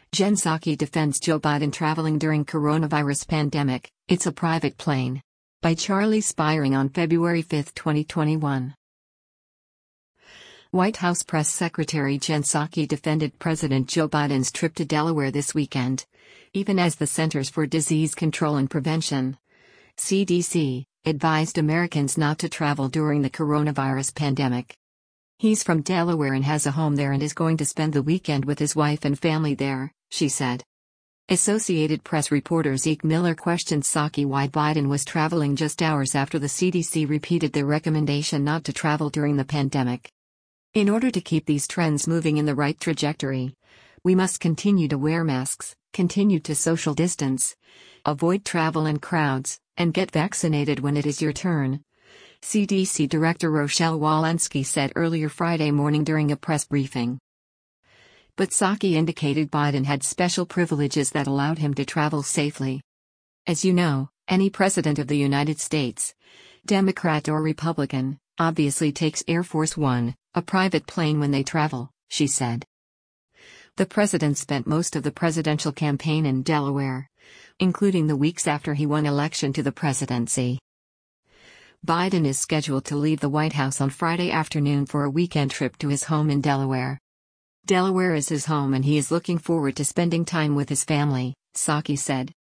Jen Psaki defends Joe Biden traveling during coronavirus pandemic. It's a private plane. By Charlie Spiring on February 5, 2021. White House Press Secretary Jen Psaki defended President Joe Biden's trip to Delaware this weekend, even as the Centers for Disease Control and Prevention (CDC) advised Americans not to travel during the coronavirus pandemic. He's from Delaware and has a home there and is going to spend the weekend with his wife and family there, she said. Associated Press reporter Zeke Miller questioned Psaki why Biden was traveling just hours after the CDC repeated their recommendation not to travel during the pandemic. In order to keep these trends moving in the right trajectory, we must continue to wear masks, continue to social distance, avoid travel and crowds, and get vaccinated when it is your turn, CDC Director Rochelle Walensky said earlier Friday morning during a press briefing. But Psaki indicated Biden had special privileges that allowed him to travel safely. As you know, any president of the United States, Democrat or Republican, obviously takes Air Force One, a private plane when they travel, she said. The president spent most of the presidential campaign in Delaware, including the weeks after he won election to the presidency. Biden is scheduled to leave the White House on Friday afternoon for a weekend trip to his home in Delaware. Delaware is his home and he is looking forward to spending time with his family, Psaki said.